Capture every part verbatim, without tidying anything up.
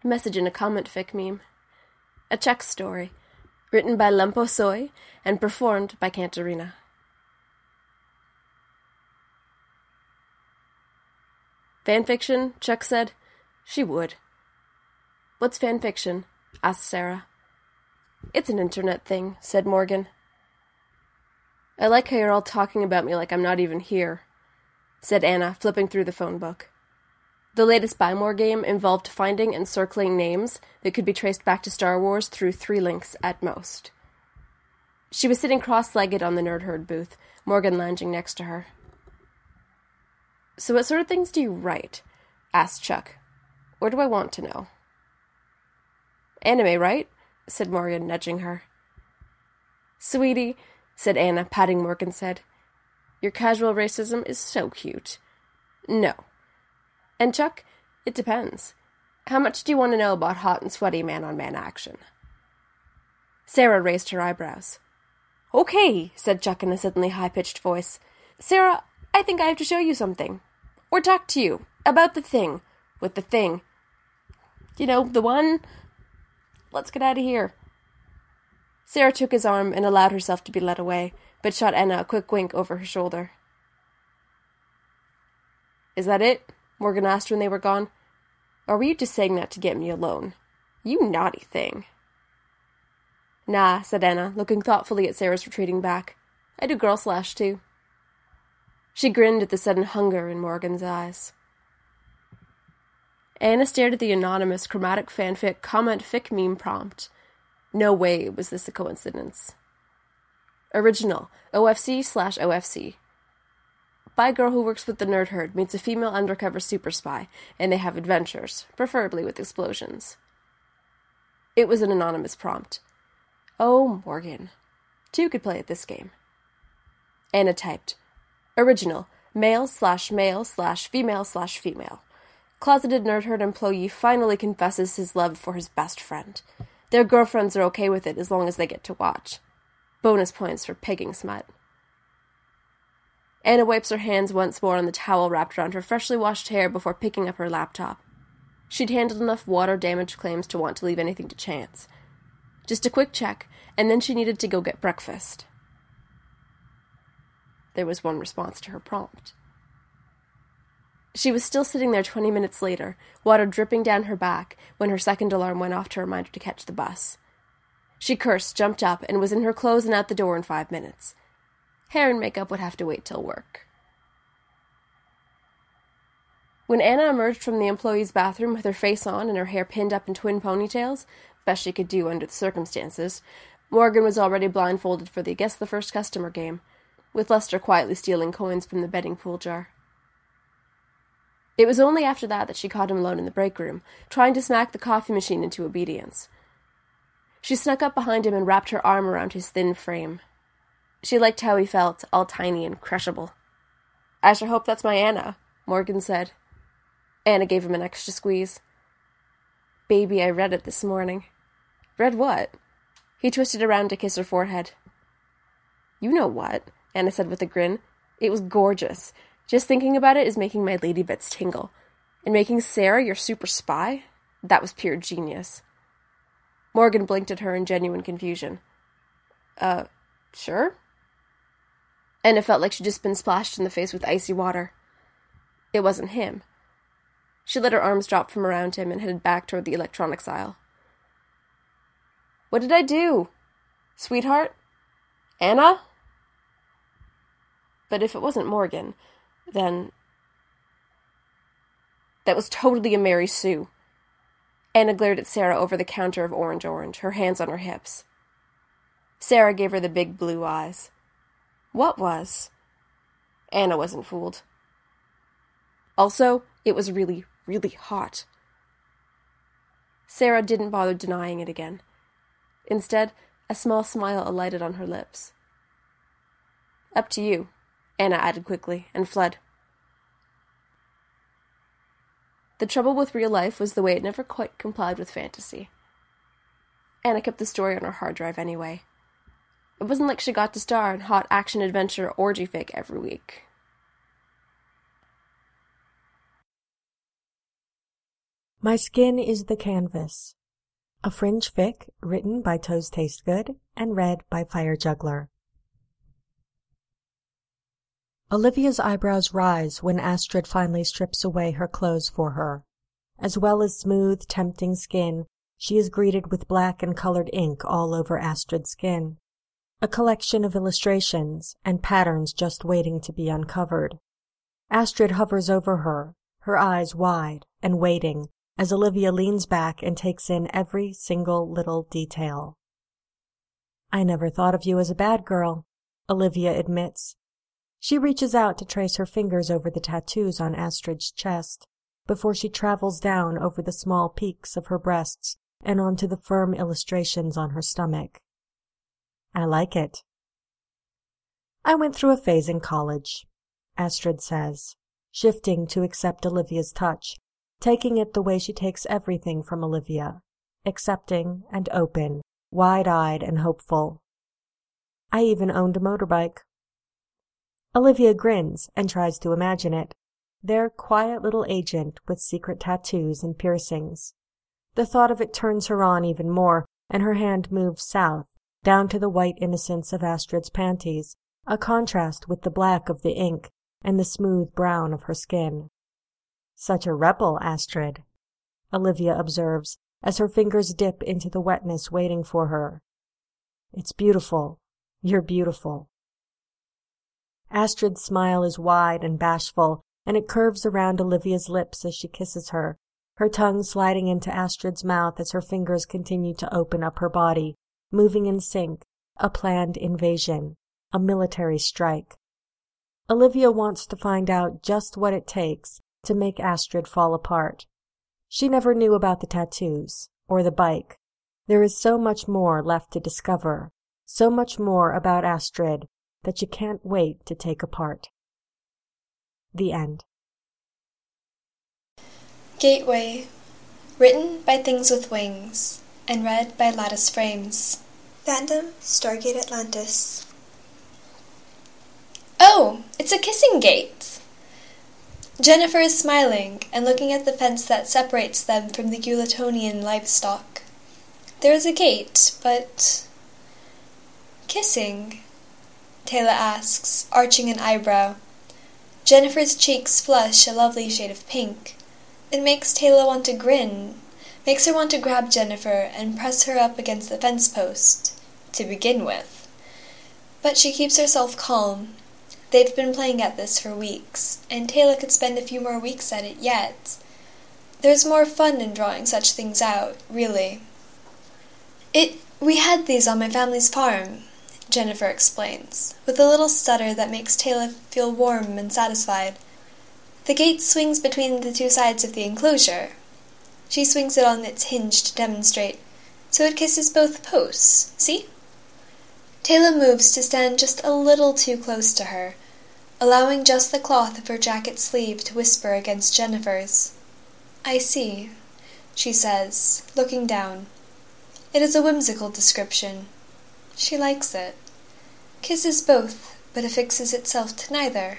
Message in a comment fic meme. A Czech story, written by Lempo Soy and performed by Cantarina. Fanfiction, Chuck said. She would. What's fanfiction? Asked Sarah. It's an internet thing, said Morgan. I like how you're all talking about me like I'm not even here, said Anna, flipping through the phone book. The latest Buy More game involved finding and circling names that could be traced back to Star Wars through three links at most. She was sitting cross-legged on the Nerd Herd booth, Morgan lounging next to her. So what sort of things do you write? Asked Chuck. Or do I want to know? Anime, right? Said Morgan, nudging her. Sweetie, said Anna, patting Morgan's head. Your casual racism is so cute. No. And Chuck, it depends. How much do you want to know about hot and sweaty man-on-man action? Sarah raised her eyebrows. Okay, said Chuck in a suddenly high-pitched voice. Sarah, I think I have to show you something. Or talk to you about the thing. With the thing. You know, the one... Let's get out of here. Sarah took his arm and allowed herself to be led away, but shot Anna a quick wink over her shoulder. Is that it? Morgan asked when they were gone. Or were you just saying that to get me alone? You naughty thing. Nah, said Anna, looking thoughtfully at Sarah's retreating back. I do girl slash, too. She grinned at the sudden hunger in Morgan's eyes. Anna stared at the anonymous chromatic fanfic comment fic meme prompt. No way was this a coincidence. Original, O F C slash O F C. By girl who works with the Nerd Herd meets a female undercover super spy, and they have adventures, preferably with explosions. It was an anonymous prompt. Oh, Morgan. Two could play at this game. Anna typed. Original, male slash male slash female slash female. Closeted Nerd Herd employee finally confesses his love for his best friend. Their girlfriends are okay with it as long as they get to watch. Bonus points for pegging smut. Anna wipes her hands once more on the towel wrapped around her freshly washed hair before picking up her laptop. She'd handled enough water damage claims to want to leave anything to chance. Just a quick check, and then she needed to go get breakfast. There was one response to her prompt. She was still sitting there twenty minutes later, water dripping down her back, when her second alarm went off to remind her to catch the bus. She cursed, jumped up, and was in her clothes and out the door in five minutes. Hair and makeup would have to wait till work. When Anna emerged from the employee's bathroom with her face on and her hair pinned up in twin ponytails, best she could do under the circumstances, Morgan was already blindfolded for the Guess the First Customer game, with Lester quietly stealing coins from the betting pool jar. It was only after that that she caught him alone in the break room, trying to smack the coffee machine into obedience. She snuck up behind him and wrapped her arm around his thin frame. She liked how he felt, all tiny and crushable. I sure hope that's my Anna, Morgan said. Anna gave him an extra squeeze. Baby, I read it this morning. Read what? He twisted around to kiss her forehead. You know what, Anna said with a grin. It was gorgeous. Just thinking about it is making my lady bits tingle. And making Sarah your super spy? That was pure genius. Morgan blinked at her in genuine confusion. Uh, sure? Anna felt like she'd just been splashed in the face with icy water. It wasn't him. She let her arms drop from around him and headed back toward the electronics aisle. What did I do? Sweetheart? Anna? But if it wasn't Morgan, then... That was totally a Mary Sue. Anna glared at Sarah over the counter of Orange Orange, her hands on her hips. Sarah gave her the big blue eyes. What was? Anna wasn't fooled. Also, it was really, really hot. Sarah didn't bother denying it again. Instead, a small smile alighted on her lips. Up to you, Anna added quickly, and fled. The trouble with real life was the way it never quite complied with fantasy. Anna kept the story on her hard drive anyway. It wasn't like she got to star in hot action-adventure orgy fic every week. My Skin is the Canvas. A fringe fic written by Toes Taste Good and read by Fire Juggler. Olivia's eyebrows rise when Astrid finally strips away her clothes for her. As well as smooth, tempting skin, she is greeted with black and colored ink all over Astrid's skin. A collection of illustrations and patterns just waiting to be uncovered. Astrid hovers over her, her eyes wide and waiting, as Olivia leans back and takes in every single little detail. I never thought of you as a bad girl, Olivia admits. She reaches out to trace her fingers over the tattoos on Astrid's chest, before she travels down over the small peaks of her breasts and onto the firm illustrations on her stomach. I like it. I went through a phase in college, Astrid says, shifting to accept Olivia's touch, taking it the way she takes everything from Olivia, accepting and open, wide-eyed and hopeful. I even owned a motorbike. Olivia grins and tries to imagine it, their quiet little agent with secret tattoos and piercings. The thought of it turns her on even more, and her hand moves south, down to the white innocence of Astrid's panties, a contrast with the black of the ink and the smooth brown of her skin. Such a rebel, Astrid, Olivia observes, as her fingers dip into the wetness waiting for her. It's beautiful. You're beautiful. Astrid's smile is wide and bashful, and it curves around Olivia's lips as she kisses her, her tongue sliding into Astrid's mouth as her fingers continue to open up her body, moving in sync, a planned invasion, a military strike. Olivia wants to find out just what it takes to make Astrid fall apart. She never knew about the tattoos, or the bike. There is so much more left to discover, so much more about Astrid that you can't wait to take apart. The end. Gateway, written by Things with Wings, and read by Lattice Frames. Fandom, Stargate Atlantis. Oh, it's a kissing gate! Jennifer is smiling and looking at the fence that separates them from the Euletonian livestock. There is a gate, but... Kissing? Taylor asks, arching an eyebrow. Jennifer's cheeks flush a lovely shade of pink. It makes Taylor want to grin, makes her want to grab Jennifer and press her up against the fence post, to begin with. But she keeps herself calm. They've been playing at this for weeks, and Taylor could spend a few more weeks at it yet. There's more fun in drawing such things out, really. It, we had these on my family's farm, Jennifer explains, with a little stutter that makes Taylor feel warm and satisfied. The gate swings between the two sides of the enclosure. She swings it on its hinge to demonstrate, so it kisses both posts, see? Taylor moves to stand just a little too close to her, allowing just the cloth of her jacket sleeve to whisper against Jennifer's. I see, she says, looking down. It is a whimsical description. She likes it. Kisses both, but affixes itself to neither.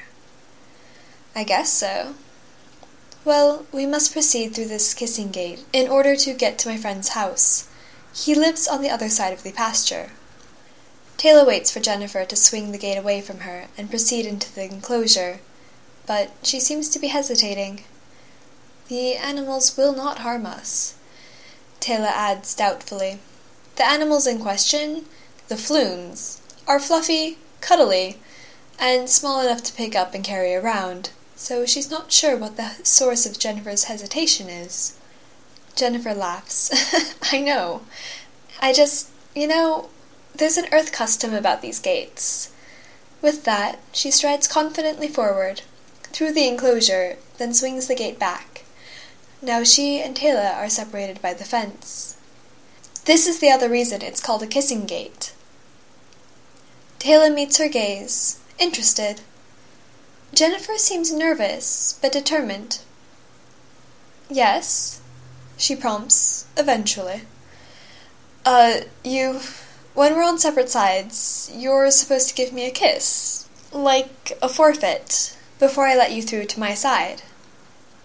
I guess so. Well, we must proceed through this kissing gate in order to get to my friend's house. He lives on the other side of the pasture. Taylor waits for Jennifer to swing the gate away from her and proceed into the enclosure, but she seems to be hesitating. The animals will not harm us, Taylor adds doubtfully. The animals in question, the flumes, are fluffy, cuddly, and small enough to pick up and carry around, so she's not sure what the source of Jennifer's hesitation is. Jennifer laughs. I know. I just, you know, there's an earth custom about these gates. With that, she strides confidently forward, through the enclosure, then swings the gate back. Now she and Taylor are separated by the fence. This is the other reason it's called a kissing gate. Taylor meets her gaze, interested. Jennifer seems nervous, but determined. Yes, she prompts, eventually. Uh, you... When we're on separate sides, you're supposed to give me a kiss. Like a forfeit, before I let you through to my side.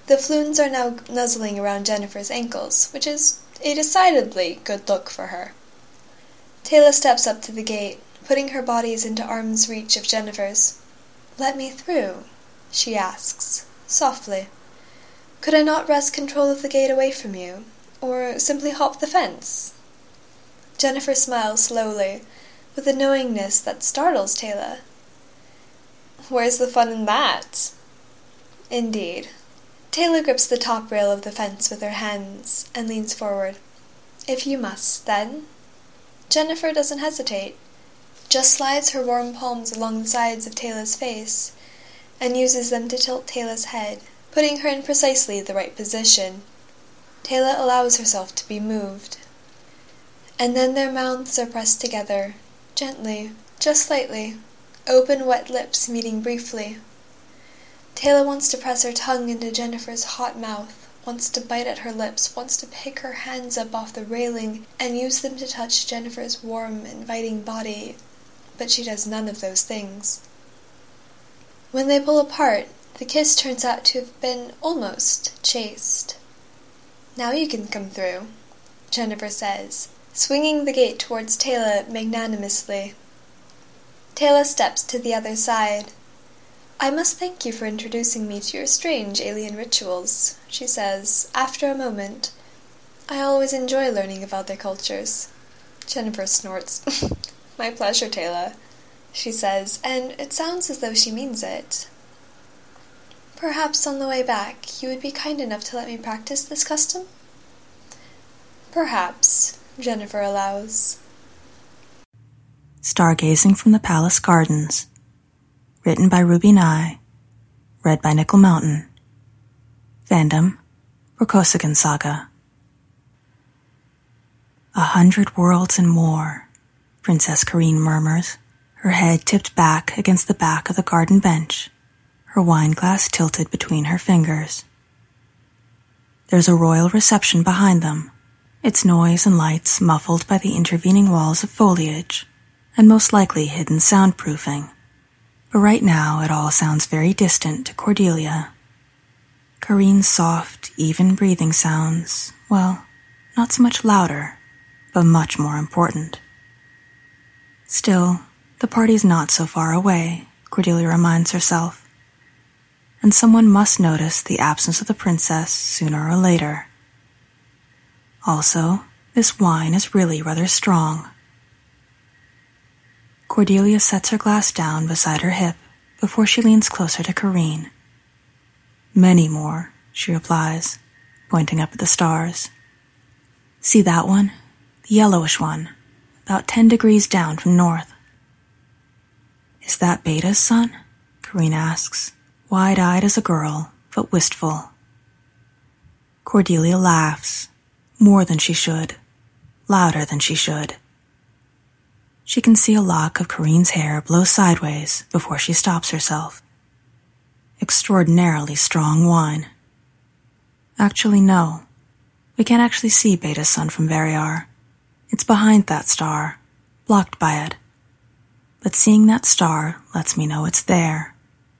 The floons are now nuzzling around Jennifer's ankles, which is a decidedly good look for her. Taylor steps up to the gate, putting her bodies into arm's reach of Jennifer's. "Let me through," she asks, softly. "Could I not wrest control of the gate away from you, or simply hop the fence?" Jennifer smiles slowly, with a knowingness that startles Taylor. "Where's the fun in that?" Indeed. Taylor grips the top rail of the fence with her hands and leans forward. "If you must, then." Jennifer doesn't hesitate, just slides her warm palms along the sides of Taylor's face and uses them to tilt Taylor's head, putting her in precisely the right position. Taylor allows herself to be moved. And then their mouths are pressed together, gently, just slightly, open wet lips meeting briefly. Taylor wants to press her tongue into Jennifer's hot mouth, wants to bite at her lips, wants to pick her hands up off the railing and use them to touch Jennifer's warm, inviting body, but she does none of those things. When they pull apart, the kiss turns out to have been almost chaste. "Now you can come through," Jennifer says, swinging the gate towards Taylor magnanimously. Taylor steps to the other side. "I must thank you for introducing me to your strange alien rituals," she says, after a moment. "I always enjoy learning of other cultures." Jennifer snorts. "My pleasure, Taylor," she says, and it sounds as though she means it. "Perhaps on the way back you would be kind enough to let me practice this custom?" "Perhaps," Jennifer allows. Stargazing from the Palace Gardens. Written by Ruby Nye. Read by Nickel Mountain. Fandom, Rokosugan Saga. "A hundred worlds and more," Princess Kareen murmurs, her head tipped back against the back of the garden bench, her wine glass tilted between her fingers. There's a royal reception behind them, its noise and lights muffled by the intervening walls of foliage, and most likely hidden soundproofing. But right now it all sounds very distant to Cordelia. Kareen's soft, even breathing sounds, well, not so much louder, but much more important. Still, the party's not so far away, Cordelia reminds herself, and someone must notice the absence of the princess sooner or later. Also, this wine is really rather strong. Cordelia sets her glass down beside her hip before she leans closer to Kareen. "Many more," she replies, pointing up at the stars. "See that one? The yellowish one, about ten degrees down from north." "Is that Beta's sun?" Kareen asks, wide-eyed as a girl, but wistful. Cordelia laughs, more than she should, louder than she should. She can see a lock of Kareen's hair blow sideways before she stops herself. Extraordinarily strong wine. Actually, no. We can't actually see Beta's sun from Variar. It's behind that star, blocked by it. But seeing that star lets me know it's there.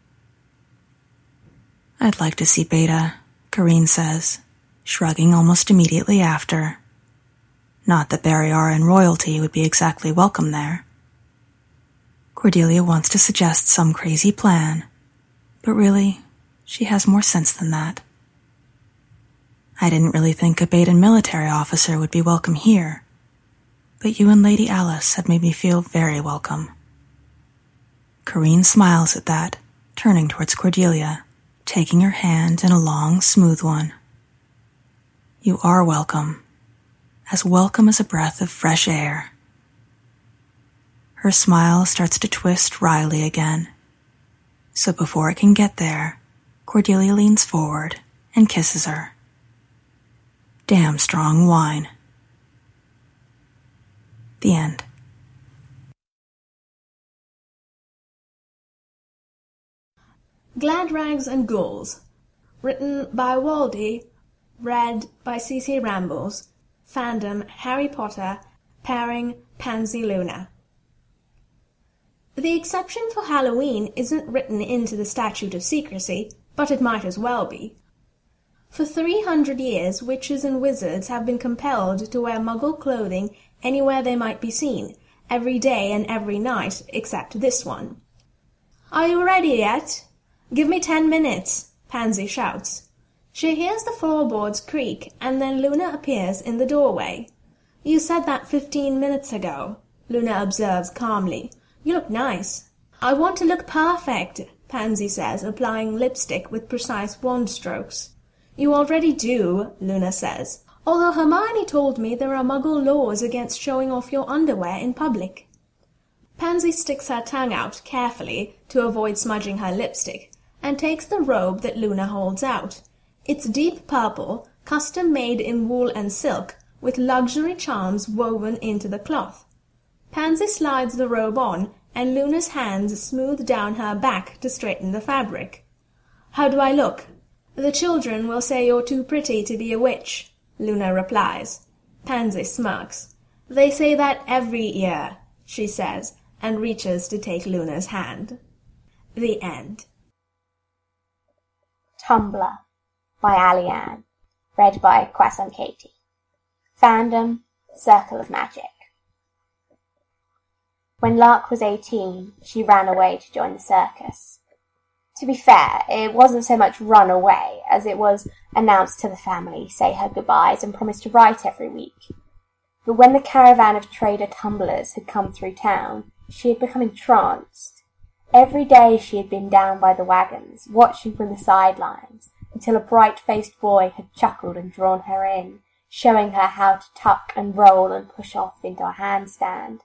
"I'd like to see Beta," Kareen says, shrugging almost immediately after. Not that Variar and royalty would be exactly welcome there. Cordelia wants to suggest some crazy plan, but really, she has more sense than that. "I didn't really think a Beta military officer would be welcome here, but you and Lady Alice have made me feel very welcome." Kareen smiles at that, turning towards Cordelia, taking her hand in a long, smooth one. "You are welcome. As welcome as a breath of fresh air." Her smile starts to twist wryly again. So before it can get there, Cordelia leans forward and kisses her. Damn strong wine. The end. Glad Rags and Ghouls. Written by Waldy. Read by C C Rambles. Fandom Harry Potter. Pairing Pansy Luna. The exception for Halloween isn't written into the statute of secrecy, but it might as well be. For three hundred years, witches and wizards have been compelled to wear Muggle clothing anywhere they might be seen, every day and every night, except this one. "Are you ready yet? Give me ten minutes," Pansy shouts. She hears the floorboards creak, and then Luna appears in the doorway. "You said that fifteen minutes ago," Luna observes calmly. "You look nice." "I want to look perfect," Pansy says, applying lipstick with precise wand strokes. "You already do," Luna says, "although Hermione told me there are Muggle laws against showing off your underwear in public." Pansy sticks her tongue out carefully to avoid smudging her lipstick, and takes the robe that Luna holds out. It's deep purple, custom-made in wool and silk, with luxury charms woven into the cloth. Pansy slides the robe on, and Luna's hands smooth down her back to straighten the fabric. "How do I look?" "The children will say you're too pretty to be a witch," Luna replies. Pansy smirks. "They say that every year," she says, and reaches to take Luna's hand. The end. Tumblr by Ali Ann. Read by Croissant Katie. Fandom, Circle of Magic. When Lark was eighteen, she ran away to join the circus. To be fair, it wasn't so much run away as it was announced to the family, say her goodbyes, and promise to write every week. But when the caravan of trader tumblers had come through town, she had become entranced. Every day she had been down by the wagons, watching from the sidelines, until a bright-faced boy had chuckled and drawn her in, showing her how to tuck and roll and push off into a handstand.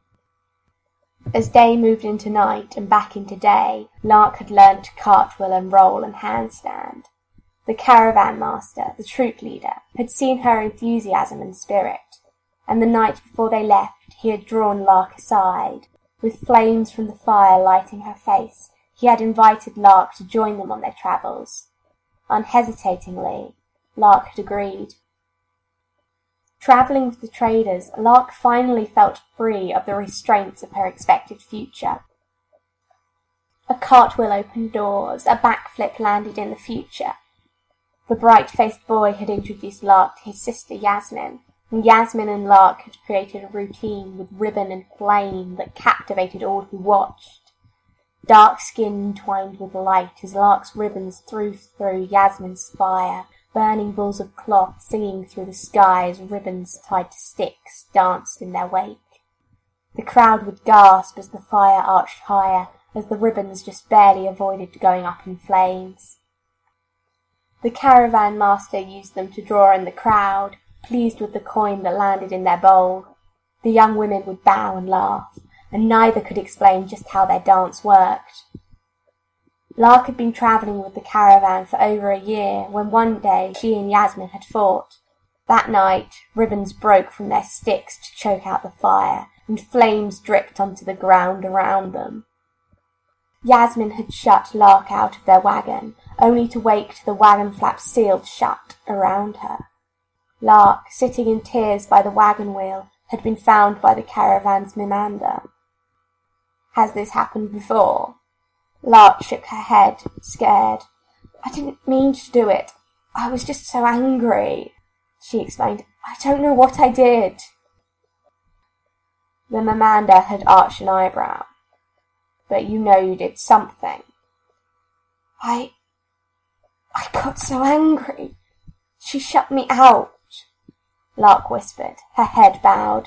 As day moved into night and back into day, Lark had learnt to cartwheel and roll and handstand. The caravan master, the troop leader, had seen her enthusiasm and spirit, and the night before they left he had drawn Lark aside. With flames from the fire lighting her face, he had invited Lark to join them on their travels. Unhesitatingly, Lark had agreed. Travelling with the traders, Lark finally felt free of the restraints of her expected future. A cartwheel opened doors, a backflip landed in the future. The bright-faced boy had introduced Lark to his sister Yasmin, and Yasmin and Lark had created a routine with ribbon and flame that captivated all who watched. Dark skin entwined with light as Lark's ribbons threw through Yasmin's fire, burning balls of cloth singing through the sky as ribbons tied to sticks danced in their wake. The crowd would gasp as the fire arched higher, as the ribbons just barely avoided going up in flames. The caravan master used them to draw in the crowd, pleased with the coin that landed in their bowl. The young women would bow and laugh, and neither could explain just how their dance worked. Lark had been travelling with the caravan for over a year when one day she and Yasmin had fought. That night, ribbons broke from their sticks to choke out the fire, and flames dripped onto the ground around them. Yasmin had shut Lark out of their wagon, only to wake to the wagon flaps sealed shut around her. Lark, sitting in tears by the wagon wheel, had been found by the caravan's Mimanda. "Has this happened before?" Lark shook her head, scared. "I didn't mean to do it. I was just so angry," she explained. "I don't know what I did." The Mimanda had arched an eyebrow. "But you know you did something." I... I got so angry. She shut me out," Lark whispered, her head bowed.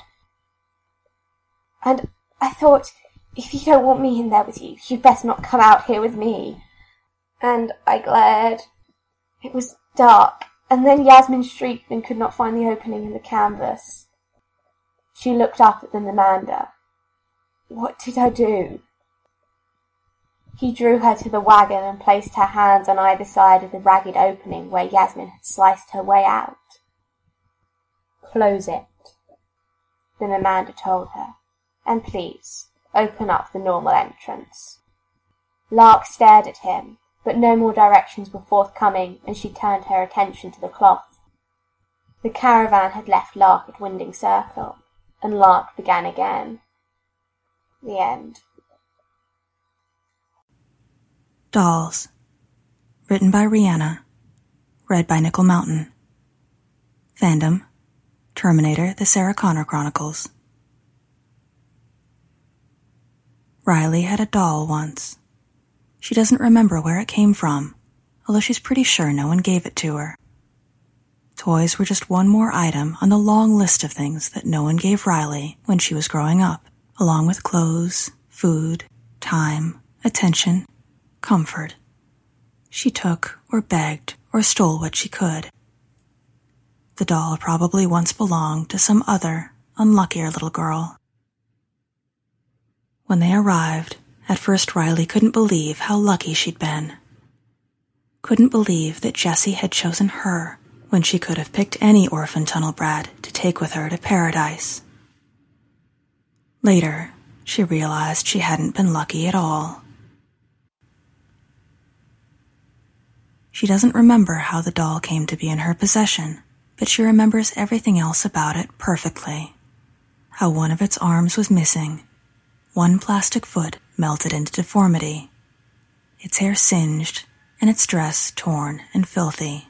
"And I thought, if you don't want me in there with you, you'd best not come out here with me. And I glared. It was dark, and then Yasmin shrieked and could not find the opening in the canvas." She looked up at the Mimanda. "What did I do?" He drew her to the wagon and placed her hands on either side of the ragged opening where Yasmin had sliced her way out. "Close it," the Mimanda told her, "and please, open up the normal entrance." Lark stared at him, but no more directions were forthcoming, and she turned her attention to the cloth. The caravan had left Lark at Winding Circle, and Lark began again. The end. Dolls. Written by Rihanna. read by Nickel Mountain. Fandom, Terminator: The Sarah Connor Chronicles. Riley had a doll once. She doesn't remember where it came from, although she's pretty sure no one gave it to her. Toys were just one more item on the long list of things that no one gave Riley when she was growing up, along with clothes, food, time, attention, comfort. She took or begged or stole what she could. The doll probably once belonged to some other, unluckier little girl. When they arrived, at first Riley couldn't believe how lucky she'd been. Couldn't believe that Jessie had chosen her when she could have picked any orphan tunnel brat to take with her to paradise. Later, she realized she hadn't been lucky at all. She doesn't remember how the doll came to be in her possession, but she remembers everything else about it perfectly. How one of its arms was missing, one plastic foot melted into deformity, its hair singed, and its dress torn and filthy.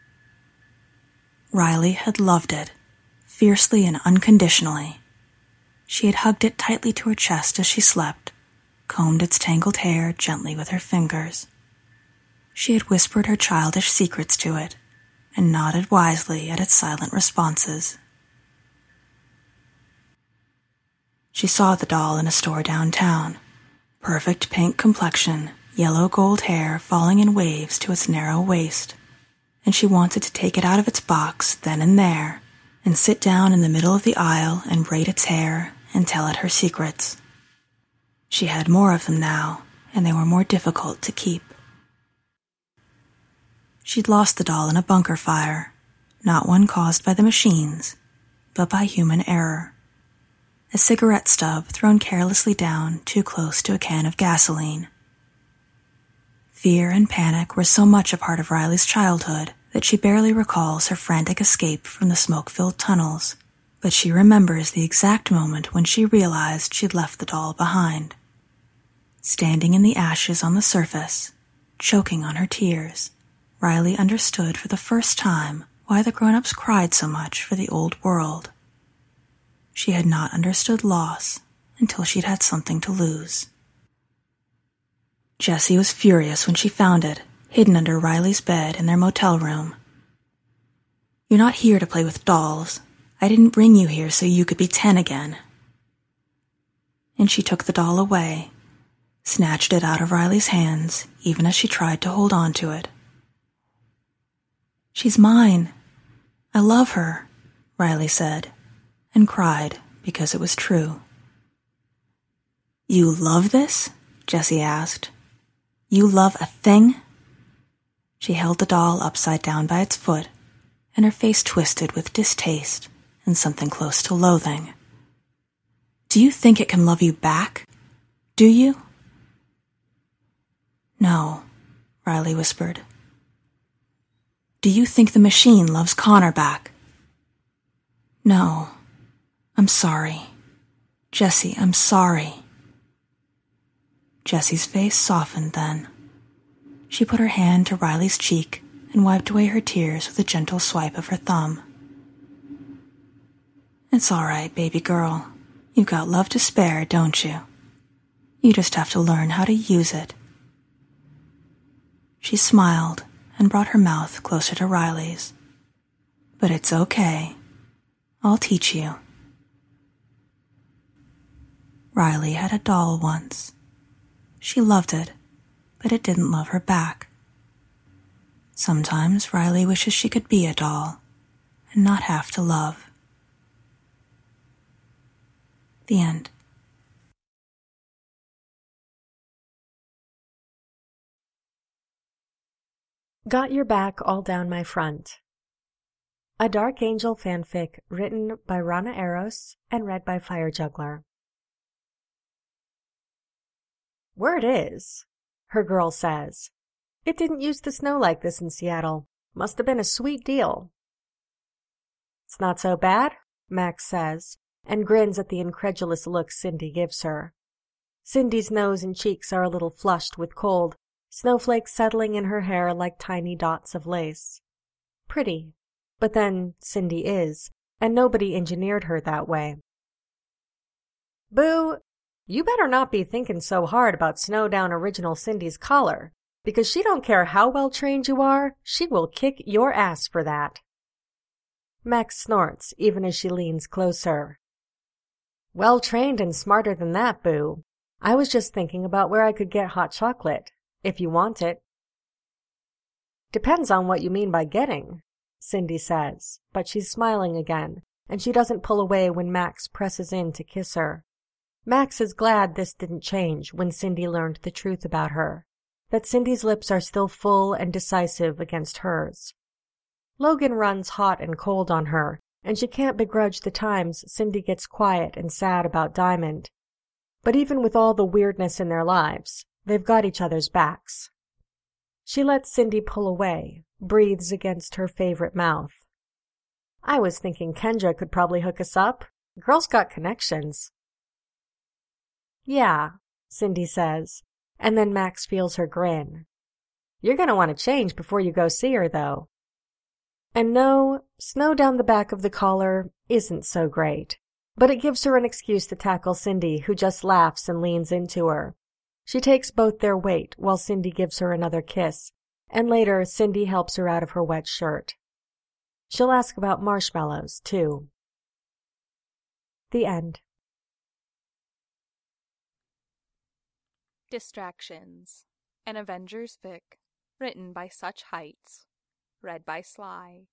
Riley had loved it, fiercely and unconditionally. She had hugged it tightly to her chest as she slept, combed its tangled hair gently with her fingers. She had whispered her childish secrets to it, and nodded wisely at its silent responses. She saw the doll in a store downtown. Perfect pink complexion, yellow gold hair falling in waves to its narrow waist, and she wanted to take it out of its box then and there, and sit down in the middle of the aisle and braid its hair and tell it her secrets. She had more of them now, and they were more difficult to keep. She'd lost the doll in a bunker fire, not one caused by the machines, but by human error. A cigarette stub thrown carelessly down too close to a can of gasoline. Fear and panic were so much a part of Riley's childhood that she barely recalls her frantic escape from the smoke-filled tunnels, but she remembers the exact moment when she realized she'd left the doll behind. Standing in the ashes on the surface, choking on her tears, Riley understood for the first time why the grown-ups cried so much for the old world. She had not understood loss until she'd had something to lose. Jessie was furious when she found it, hidden under Riley's bed in their motel room. "You're not here to play with dolls. I didn't bring you here so you could be ten again." And she took the doll away, snatched it out of Riley's hands even as she tried to hold on to it. "She's mine. I love her," Riley said, and cried because it was true. "You love this?" Jessie asked. "You love a thing?" She held the doll upside down by its foot, and her face twisted with distaste and something close to loathing. "Do you think it can love you back? Do you?" "No," Riley whispered. "Do you think the machine loves Connor back?" "No. I'm sorry. Jessie, I'm sorry." Jessie's face softened then. She put her hand to Riley's cheek and wiped away her tears with a gentle swipe of her thumb. "It's all right, baby girl. You've got love to spare, don't you? You just have to learn how to use it." She smiled and brought her mouth closer to Riley's. "But it's okay. I'll teach you." Riley had a doll once. She loved it, but it didn't love her back. Sometimes Riley wishes she could be a doll and not have to love. The end. Got Your Back All Down My Front. A Dark Angel fanfic written by Rana Eros and read by Fire Juggler. "Word is," her girl says, "it didn't used to snow like this in Seattle. Must have been a sweet deal." "It's not so bad," Max says, and grins at the incredulous look Cindy gives her. Cindy's nose and cheeks are a little flushed with cold, snowflakes settling in her hair like tiny dots of lace. pretty. But then Cindy is, and nobody engineered her that way. Boo, you better not be thinking so hard about Snowdown Original Cindy's collar, because she don't care how well trained you are, she will kick your ass for that. Max snorts, even as she leans closer. Well trained and smarter than that, Boo. I was just thinking about where I could get hot chocolate, if you want it. Depends on what you mean by getting, Cindy says, but she's smiling again, and she doesn't pull away when Max presses in to kiss her. Max is glad this didn't change when Cindy learned the truth about her, that Cindy's lips are still full and decisive against hers. Logan runs hot and cold on her, and she can't begrudge the times Cindy gets quiet and sad about Diamond. But even with all the weirdness in their lives, they've got each other's backs. She lets Cindy pull away, breathes against her favorite mouth. I was thinking Kendra could probably hook us up. Girl's got connections. Yeah, Cindy says, and then Max feels her grin. You're going to want to change before you go see her, though. And no, snow down the back of the collar isn't so great, but it gives her an excuse to tackle Cindy, who just laughs and leans into her. She takes both their weight while Cindy gives her another kiss, and later Cindy helps her out of her wet shirt. She'll ask about marshmallows, too. The end. Distractions, an Avengers fic, written by Such Heights, read by Sly.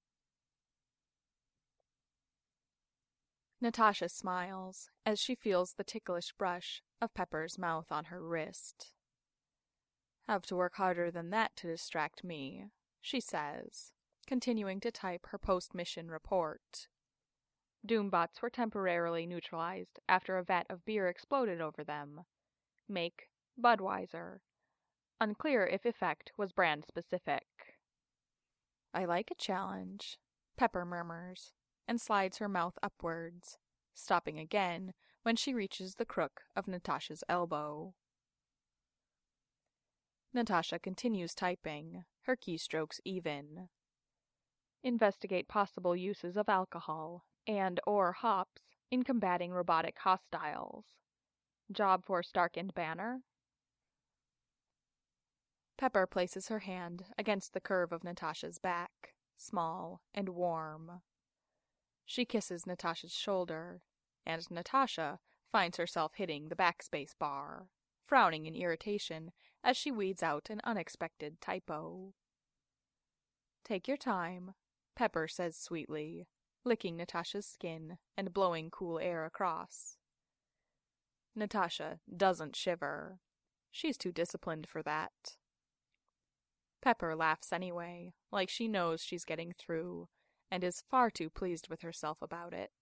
Natasha smiles as she feels the ticklish brush of Pepper's mouth on her wrist. Have to work harder than that to distract me, she says, continuing to type her post-mission report. Doombots were temporarily neutralized after a vat of beer exploded over them. Make, Budweiser. Unclear if effect was brand specific. I like a challenge, Pepper murmurs, and slides her mouth upwards, stopping again when she reaches the crook of Natasha's elbow. Natasha continues typing, her keystrokes even. Investigate possible uses of alcohol and or hops in combating robotic hostiles. Job for Stark and Banner? Pepper places her hand against the curve of Natasha's back, small and warm. She kisses Natasha's shoulder, and Natasha finds herself hitting the backspace bar, frowning in irritation as she weeds out an unexpected typo. Take your time, Pepper says sweetly, licking Natasha's skin and blowing cool air across. Natasha doesn't shiver. She's too disciplined for that. Pepper laughs anyway, like she knows she's getting through, and is far too pleased with herself about it.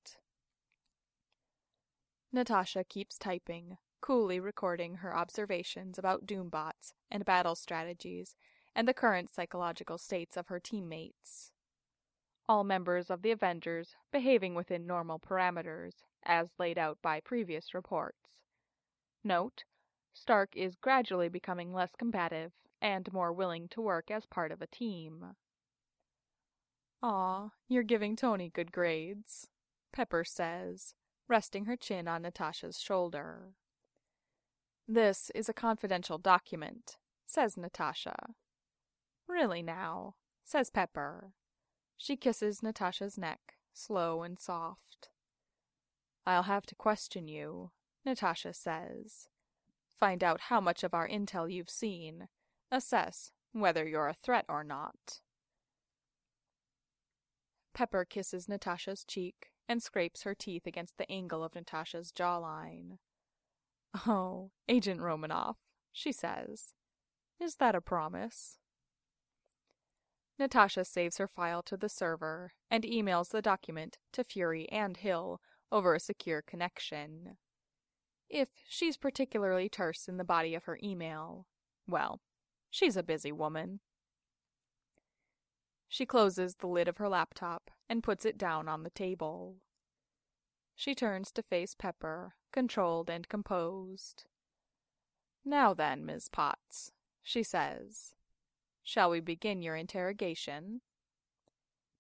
Natasha keeps typing, coolly recording her observations about Doombots and battle strategies and the current psychological states of her teammates. All members of the Avengers behaving within normal parameters, as laid out by previous reports. Note, Stark is gradually becoming less combative and more willing to work as part of a team. Aw, you're giving Tony good grades, Pepper says, resting her chin on Natasha's shoulder. This is a confidential document, says Natasha. Really now, says Pepper. She kisses Natasha's neck, slow and soft. I'll have to question you, Natasha says. Find out how much of our intel you've seen. Assess whether you're a threat or not. Pepper kisses Natasha's cheek and scrapes her teeth against the angle of Natasha's jawline. Oh, Agent Romanoff, she says. Is that a promise? Natasha saves her file to the server and emails the document to Fury and Hill over a secure connection. If she's particularly terse in the body of her email, well, she's a busy woman. She closes the lid of her laptop and puts it down on the table. She turns to face Pepper, controlled and composed. Now then, Miz Potts, she says. Shall we begin your interrogation?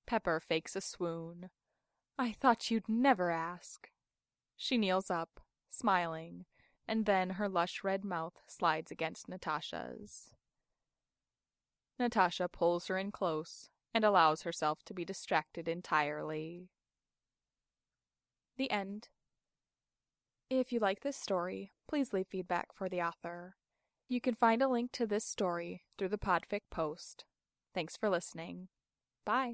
Pepper fakes a swoon. I thought you'd never ask. She kneels up, smiling, and then her lush red mouth slides against Natasha's. Natasha pulls her in close and allows herself to be distracted entirely. The end. If you like this story, please leave feedback for the author. You can find a link to this story through the Podfic post. Thanks for listening. Bye.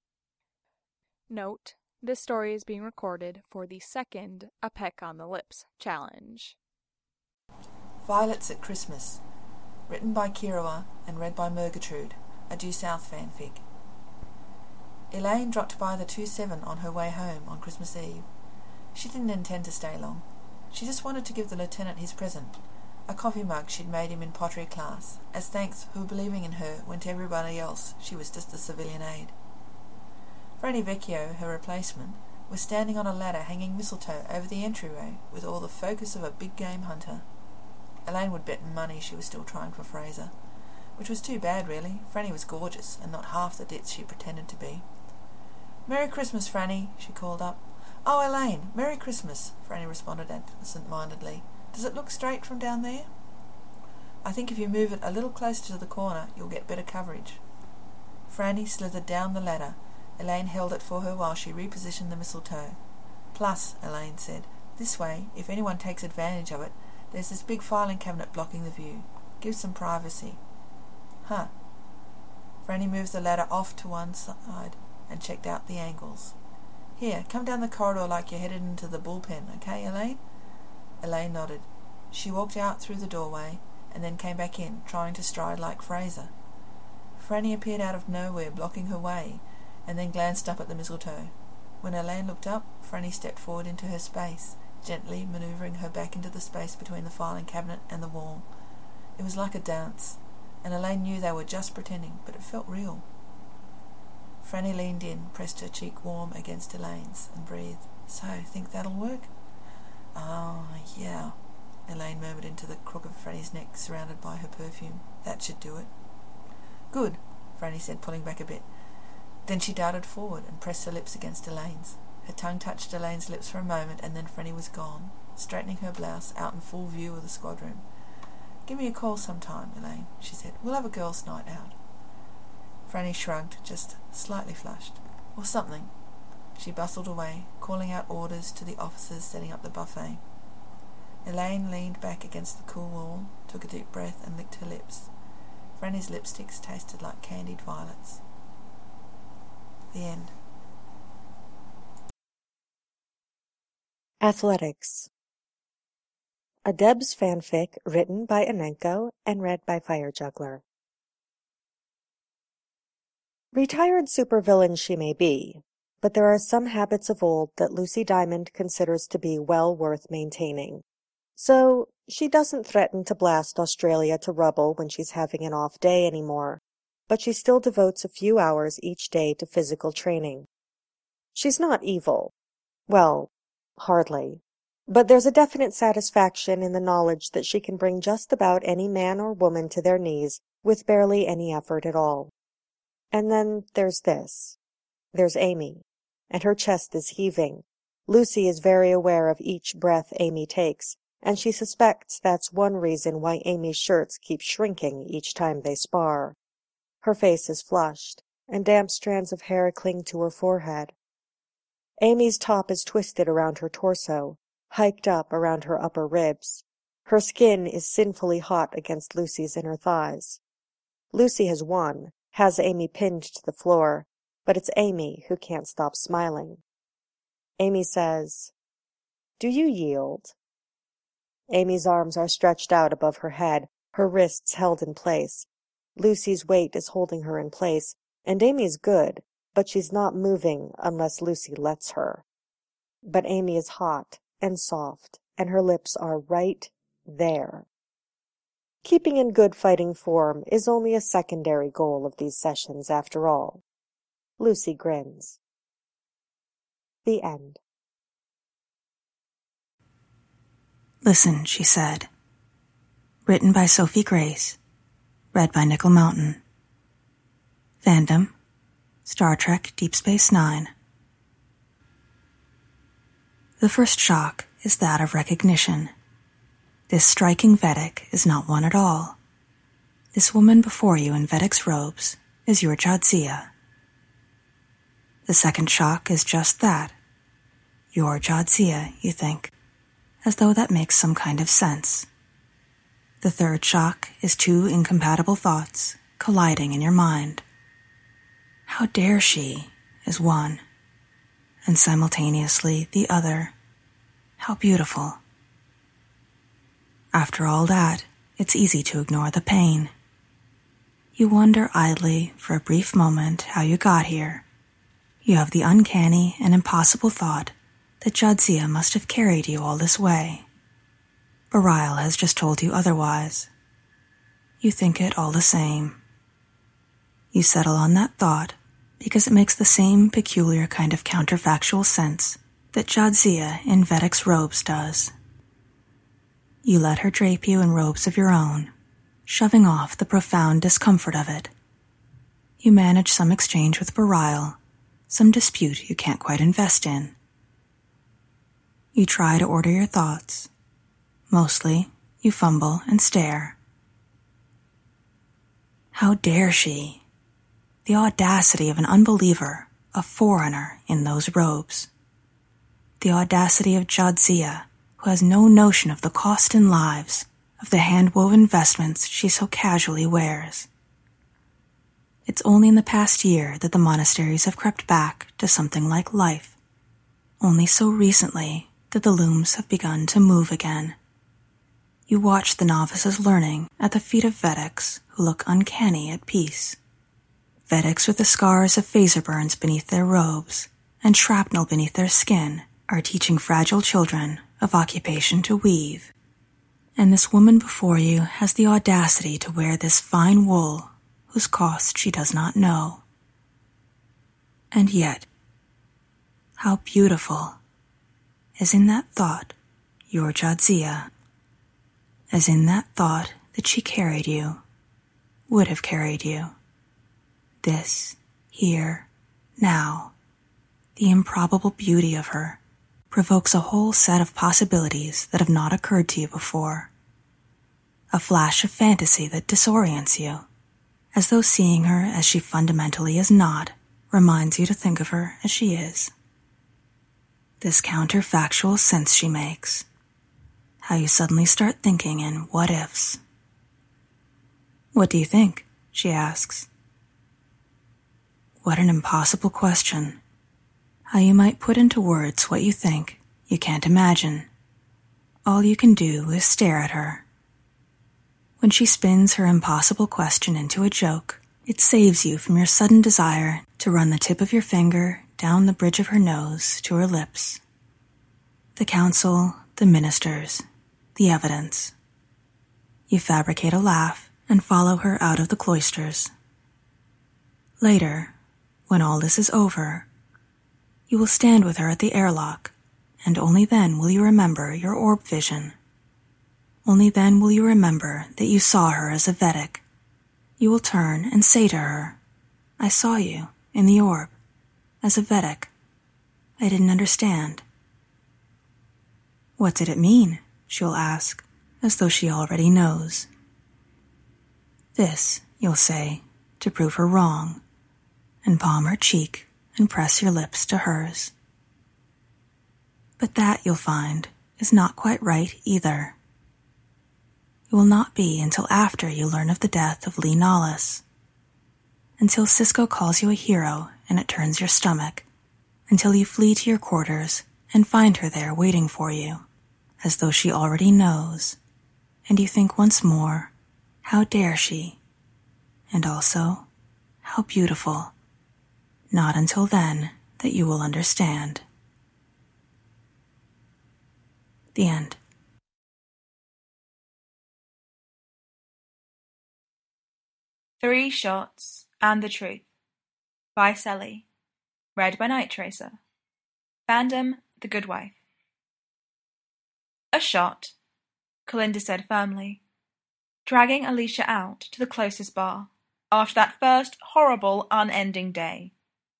Note, this story is being recorded for the second A Peck on the Lips challenge. Violets at Christmas. Written by Kirawa and read by Murgatrood, a Due South fanfic. Elaine dropped by the two seven on her way home on Christmas Eve. She didn't intend to stay long. She just wanted to give the lieutenant his present, a coffee mug she'd made him in pottery class, as thanks for believing in her when to everybody else she was just a civilian aide. Franny Vecchio, her replacement, was standing on a ladder hanging mistletoe over the entryway with all the focus of a big game hunter. Elaine would bet money she was still trying for Fraser, which was too bad really. Franny was gorgeous and not half the ditz she pretended to be. "Merry Christmas, Franny," she called up. "Oh, Elaine, Merry Christmas," Franny responded absent-mindedly. "Does it look straight from down there?" "I think if you move it a little closer to the corner, you'll get better coverage." Franny slithered down the ladder. Elaine held it for her while she repositioned the mistletoe. "Plus," Elaine said, "this way, if anyone takes advantage of it, there's this big filing cabinet blocking the view. Gives some privacy." "Huh." Franny moved the ladder off to one side and checked out the angles. "Here, come down the corridor like you're headed into the bullpen, okay, Elaine?" Elaine nodded. She walked out through the doorway and then came back in, trying to stride like Fraser. Franny appeared out of nowhere, blocking her way, and then glanced up at the mistletoe. When Elaine looked up, Franny stepped forward into her space, gently manoeuvring her back into the space between the filing cabinet and the wall. It was like a dance, and Elaine knew they were just pretending, but it felt real. Franny leaned in, pressed her cheek warm against Elaine's, and breathed. "So, think that'll work?" "Oh, yeah," Elaine murmured into the crook of Franny's neck, surrounded by her perfume. "That should do it." "Good," Franny said, pulling back a bit. Then she darted forward and pressed her lips against Elaine's. Her tongue touched Elaine's lips for a moment, and then Franny was gone, straightening her blouse out in full view of the squad room. "Give me a call sometime, Elaine," she said. "We'll have a girls' night out." Franny shrugged, just slightly flushed. "Or something." She bustled away, calling out orders to the officers setting up the buffet. Elaine leaned back against the cool wall, took a deep breath, and licked her lips. Franny's lipsticks tasted like candied violets. The end. Athletics. A Debs fanfic written by Anenko and read by Fire Juggler. Retired supervillain she may be, but there are some habits of old that Lucy Diamond considers to be well worth maintaining. So she doesn't threaten to blast Australia to rubble when she's having an off day anymore, but she still devotes a few hours each day to physical training. She's not evil. Well, hardly. But there's a definite satisfaction in the knowledge that she can bring just about any man or woman to their knees with barely any effort at all. And then there's this. There's Amy, and her chest is heaving. Lucy is very aware of each breath Amy takes, and she suspects that's one reason why Amy's shirts keep shrinking each time they spar. Her face is flushed, and damp strands of hair cling to her forehead. Amy's top is twisted around her torso, hiked up around her upper ribs. Her skin is sinfully hot against Lucy's inner thighs. Lucy has won, has Amy pinned to the floor, but it's Amy who can't stop smiling. Amy says, "Do you yield?" Amy's arms are stretched out above her head, her wrists held in place. Lucy's weight is holding her in place, and Amy's good, but she's not moving unless Lucy lets her. But Amy is hot and soft, and her lips are right there. Keeping in good fighting form is only a secondary goal of these sessions, after all. Lucy grins. The end. Listen, she said. Written by Sophie Grace. Read by Nickel Mountain. Fandom. Star Trek Deep Space Nine. The first shock is that of recognition. This striking Vedic is not one at all. This woman before you in Vedic's robes is your Jadzia. The second shock is just that. Your Jadzia, you think, as though that makes some kind of sense. The third shock is two incompatible thoughts colliding in your mind. How dare she, is one, and simultaneously the other. How beautiful. After all that, it's easy to ignore the pain. You wonder idly for a brief moment how you got here. You have the uncanny and impossible thought that Jadzia must have carried you all this way. Bareil has just told you otherwise. You think it all the same. You settle on that thought because it makes the same peculiar kind of counterfactual sense that Jadzia in Vedic's robes does. You let her drape you in robes of your own, shoving off the profound discomfort of it. You manage some exchange with Bareil, some dispute you can't quite invest in. You try to order your thoughts. Mostly, you fumble and stare. How dare she? The audacity of an unbeliever, a foreigner in those robes. The audacity of Jadzia, who has no notion of the cost in lives of the hand-woven vestments she so casually wears. It's only in the past year that the monasteries have crept back to something like life. Only so recently that the looms have begun to move again. You watch the novices learning at the feet of Vedics who look uncanny at peace. Vedics with the scars of phaser burns beneath their robes and shrapnel beneath their skin are teaching fragile children of occupation to weave. And this woman before you has the audacity to wear this fine wool whose cost she does not know. And yet, how beautiful, as in that thought, your Jadzia, as in that thought that she carried you, would have carried you. This, here, now, the improbable beauty of her, provokes a whole set of possibilities that have not occurred to you before. A flash of fantasy that disorients you, as though seeing her as she fundamentally is not reminds you to think of her as she is. This counterfactual sense she makes, how you suddenly start thinking in what-ifs. What do you think? She asks. What an impossible question. How you might put into words what you think you can't imagine. All you can do is stare at her. When she spins her impossible question into a joke, it saves you from your sudden desire to run the tip of your finger down the bridge of her nose to her lips. The council, the ministers, the evidence. You fabricate a laugh and follow her out of the cloisters. Later, when all this is over, you will stand with her at the airlock, and only then will you remember your orb vision. Only then will you remember that you saw her as a Vedic. You will turn and say to her, I saw you, in the orb, as a Vedic. I didn't understand. What did it mean? She'll ask, as though she already knows. This, you'll say, to prove her wrong, and palm her cheek and press your lips to hers. But that, you'll find, is not quite right either. It will not be until after you learn of the death of Lee Nollis, until Sisko calls you a hero and it turns your stomach, until you flee to your quarters and find her there waiting for you, as though she already knows, and you think once more, how dare she? And also, how beautiful. Not until then that you will understand. The end. Three Shots and the Truth by Selly. Read by Night Tracer. Fandom, The Good Wife. A shot, Kalinda said firmly, dragging Alicia out to the closest bar after that first horrible, unending day.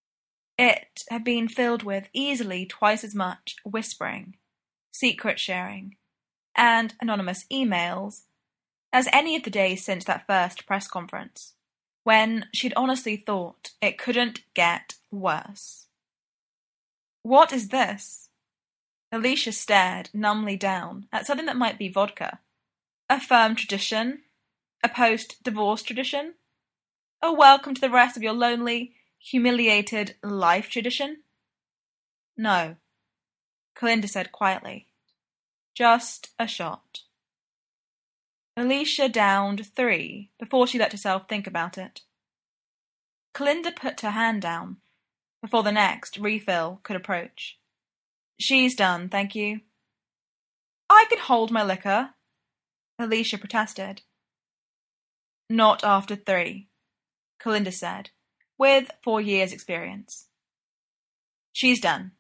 It had been filled with easily twice as much whispering, secret sharing, and anonymous emails as any of the days since that first press conference, when she'd honestly thought it couldn't get worse. What is this? Alicia stared numbly down at something that might be vodka. A firm tradition? A post-divorce tradition? A welcome to the rest of your lonely, humiliated life tradition? No, Kalinda said quietly. Just a shot. Alicia downed three before she let herself think about it. Kalinda put her hand down before the next refill could approach. She's done, thank you. I could hold my liquor, Alicia protested. Not after three, Kalinda said, with four years' experience. She's done.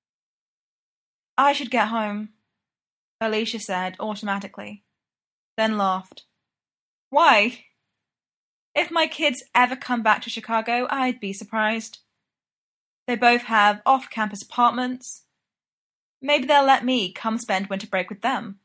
I should get home, Alicia said automatically, then laughed. Why? If my kids ever come back to Chicago, I'd be surprised. They both have off-campus apartments. Maybe they'll let me come spend winter break with them.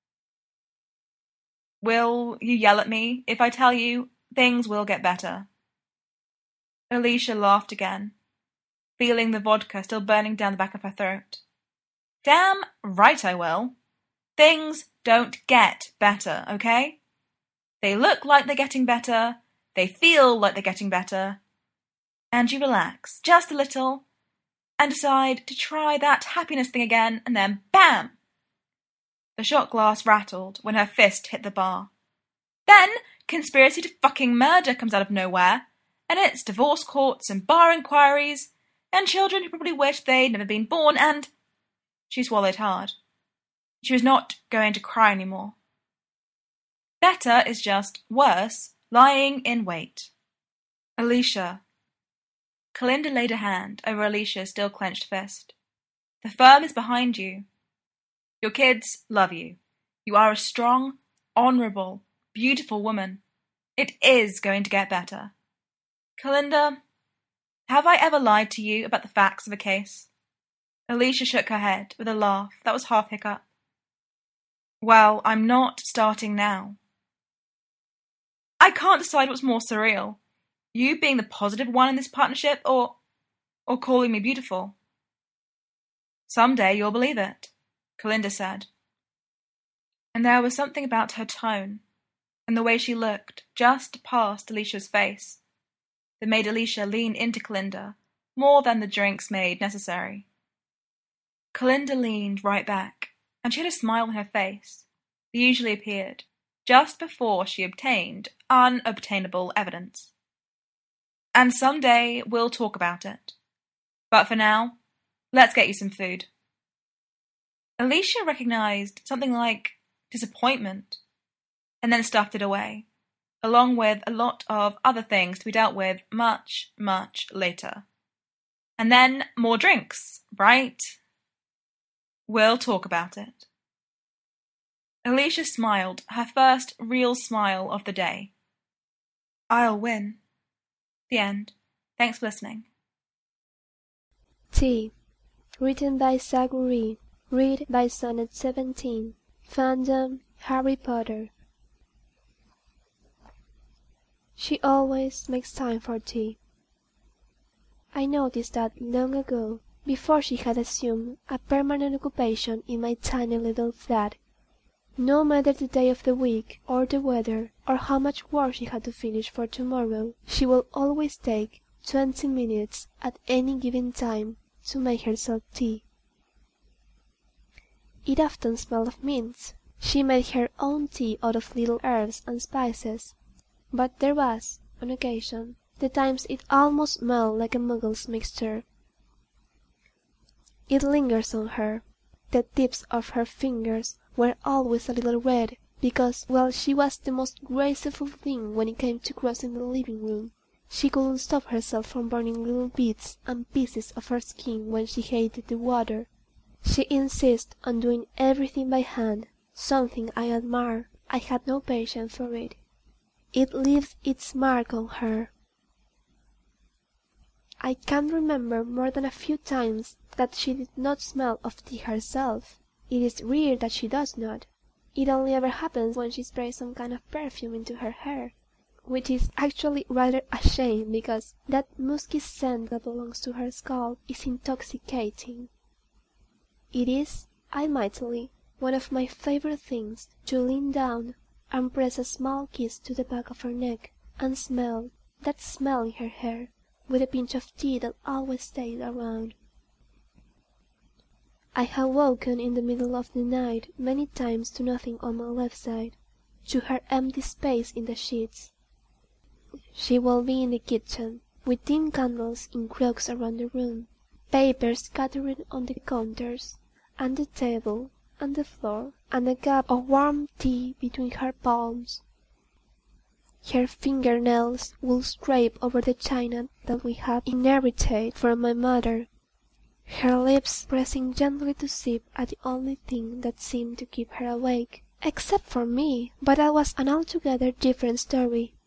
Will you yell at me if I tell you things will get better? Alicia laughed again, feeling the vodka still burning down the back of her throat. Damn right I will. Things don't get better, okay? They look like they're getting better, they feel like they're getting better, and you relax just a little and decide to try that happiness thing again, and then BAM! The shot glass rattled when her fist hit the bar. Then conspiracy to fucking murder comes out of nowhere, and it's divorce courts and bar inquiries, and children who probably wish they'd never been born, and... She swallowed hard. She was not going to cry anymore. Better is just worse, lying in wait. Alicia. Kalinda laid a hand over Alicia's still clenched fist. The firm is behind you. Your kids love you. You are a strong, honourable, beautiful woman. It is going to get better. Kalinda, have I ever lied to you about the facts of a case? Alicia shook her head with a laugh that was half hiccup. Well, I'm not starting now. I can't decide what's more surreal. You being the positive one in this partnership, or or calling me beautiful. Someday you'll believe it, Kalinda said. And there was something about her tone, and the way she looked, just past Alicia's face, that made Alicia lean into Kalinda more than the drinks made necessary. Kalinda leaned right back, and she had a smile on her face that usually appeared just before she obtained unobtainable evidence. And someday we'll talk about it. But for now, let's get you some food. Alicia recognized something like disappointment, and then stuffed it away, along with a lot of other things to be dealt with much, much later. And then more drinks, right? We'll talk about it. Alicia smiled, her first real smile of the day. I'll win. The end. Thanks for listening. T. Written by Saguri. Read by Sonnet seventeen. Fandom Harry Potter. She always makes time for tea. I noticed that long ago, before she had assumed a permanent occupation in my tiny little flat. No matter the day of the week, or the weather, or how much work she had to finish for tomorrow, she will always take twenty minutes at any given time to make herself tea. It often smelled of mint. She made her own tea out of little herbs and spices, but there was, on occasion, the times it almost smelled like a muggle's mixture. It lingers on her. The tips of her fingers were always a little red, because, while she was the most graceful thing when it came to crossing the living room, she couldn't stop herself from burning little bits and pieces of her skin when she hated the water. She insisted on doing everything by hand, something I admire. I had no patience for it. It leaves its mark on her. I can't remember more than a few times that she did not smell of tea herself. It is rare that she does not. It only ever happens when she sprays some kind of perfume into her hair, which is actually rather a shame because that musky scent that belongs to her scalp is intoxicating. It is, admittedly, one of my favorite things to lean down and press a small kiss to the back of her neck and smell that smell in her hair with a pinch of tea that always stays around. I have woken in the middle of the night many times to nothing on my left side, to her empty space in the sheets. She will be in the kitchen, with dim candles in crooks around the room, papers scattered on the counters, and the table, and the floor, and a cup of warm tea between her palms. Her fingernails will scrape over the china that we have inherited from my mother, her lips pressing gently to sip at the only thing that seemed to keep her awake, except for me, but that was an altogether different story.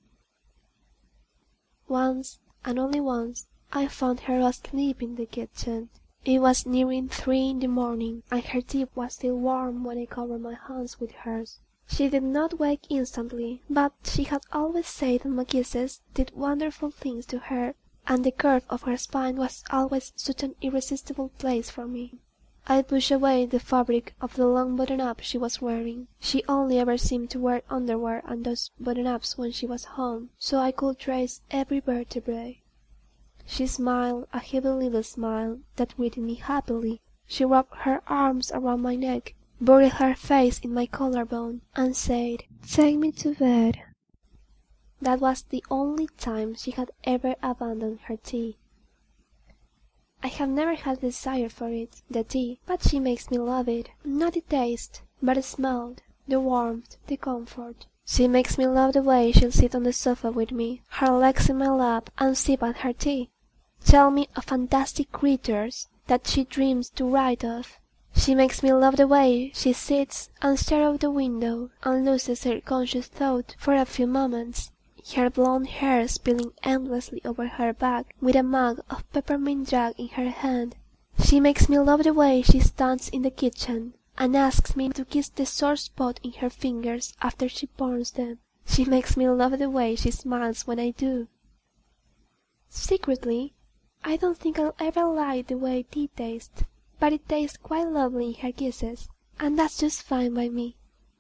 Once, and only once, I found her asleep in the kitchen. It was nearing three in the morning, and her tea was still warm when I covered my hands with hers. She did not wake instantly, but she had always said that my kisses did wonderful things to her, and the curve of her spine was always such an irresistible place for me. I pushed away the fabric of the long button-up she was wearing. She only ever seemed to wear underwear and those button-ups when she was home, so I could trace every vertebrae. She smiled a heavy little smile that greeted me happily. She wrapped her arms around my neck, buried her face in my collarbone, and said, "Take me to bed." That was the only time she had ever abandoned her tea. I have never had a desire for it, the tea, but she makes me love it, not the taste, but the smell, the warmth, the comfort. She makes me love the way she'll sit on the sofa with me, her legs in my lap, and sip at her tea. Tell me of fantastic creatures that she dreams to write of. She makes me love the way she sits and stares out the window and loses her conscious thought for a few moments, her blonde hair spilling endlessly over her back with a mug of peppermint jug in her hand. She makes me love the way she stands in the kitchen and asks me to kiss the sore spot in her fingers after she burns them. She makes me love the way she smiles when I do. Secretly, I don't think I'll ever like the way tea tastes, but it tastes quite lovely in her kisses, and that's just fine by me.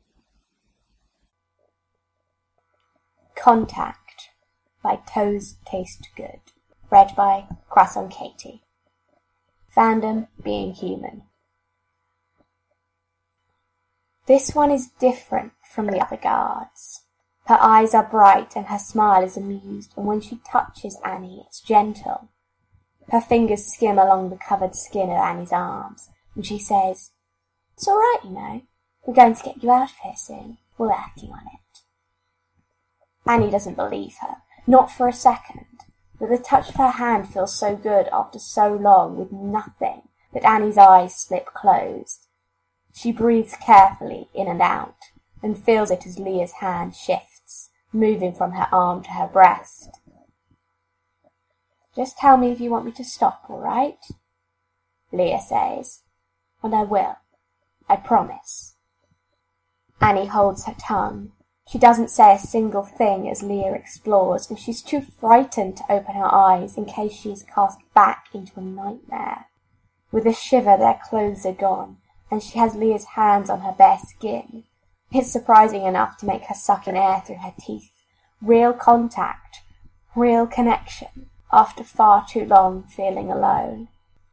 Contact by Toes Taste Good. Read by Croissant Katie. Fandom being human. This one is different from the other guards. Her eyes are bright and her smile is amused, and when she touches Annie, it's gentle. Her fingers skim along the covered skin of Annie's arms, and she says, "It's all right, you know. We're going to get you out of here soon. We're working on it." Annie doesn't believe her, not for a second, but the touch of her hand feels so good after so long with nothing that Annie's eyes slip closed. She breathes carefully in and out, and feels it as Leah's hand shifts, moving from her arm to her breast. "Just tell me if you want me to stop, all right?" Leah says, "And I will. I promise." Annie holds her tongue. She doesn't say a single thing as Leah explores, and she's too frightened to open her eyes in case she is cast back into a nightmare. With a shiver, their clothes are gone, and she has Leah's hands on her bare skin. It's surprising enough to make her suck in air through her teeth. Real contact, real connection, after far too long feeling alone.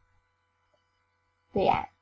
The end.